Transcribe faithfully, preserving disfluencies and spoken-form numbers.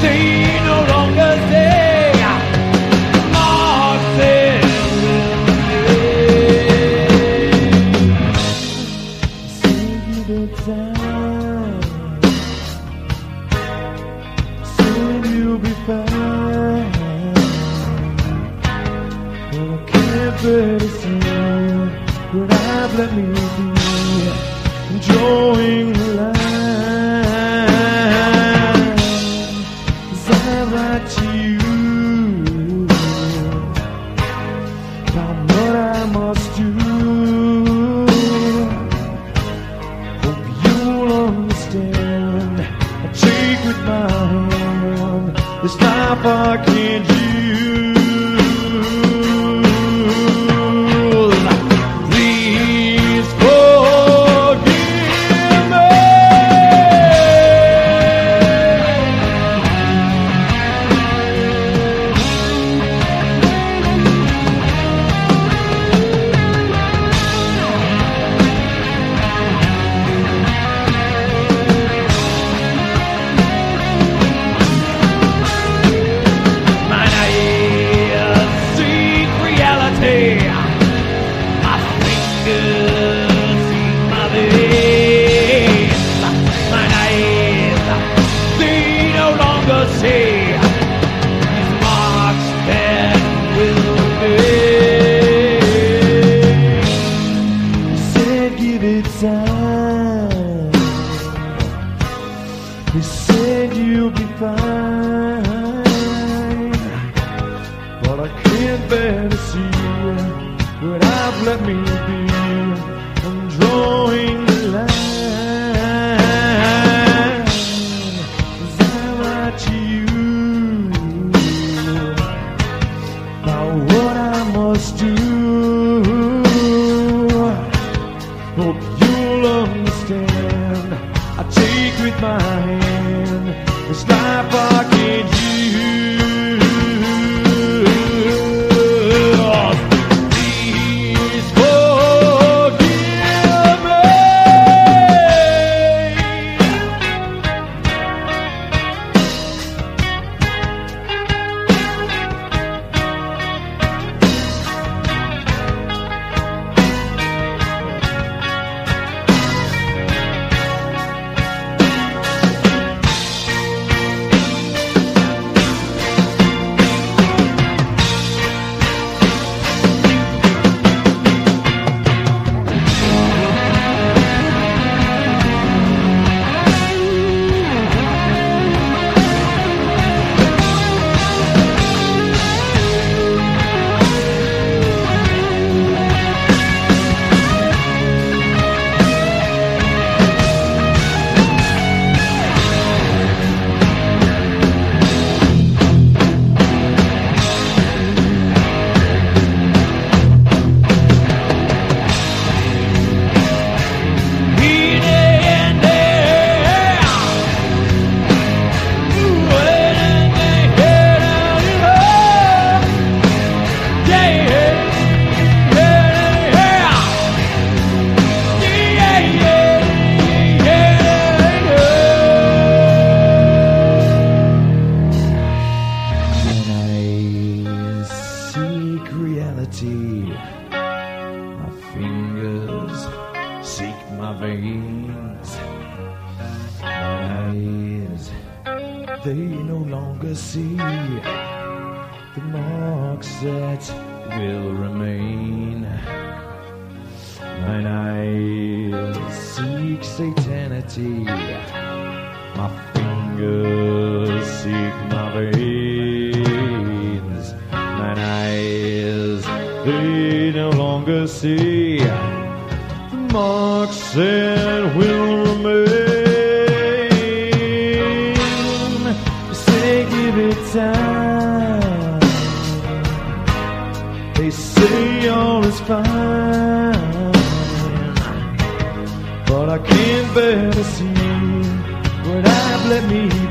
they no longer say marks and Say the time, soon you'll be fine. Well, I can't bear to see what I've let me be, enjoying the line. 'Cause I write to you about what I must do. Hope you'll understand. I take with my hand this life I can't use. Please forgive me. mine eyes seek reality. My fingers seek my veins. Mine eyes, they no longer see these marks that will remain. You said give it time. You said you'll be fine. But I can't bear to see what I've let me be. I'm drawing the line. 'Cause I write to you about what I must do. Hope you'll understand. I take with my hand this life I can't use. Please forgive me. My fingers seek my veins. My eyes, they no longer see the marks that will remain. Mine eyes seek satanity. My fingers seek my veins. Mine eyes, they no longer see the marks that will remain. You say give it time. They say all is fine, but I can't bear to see what I've let me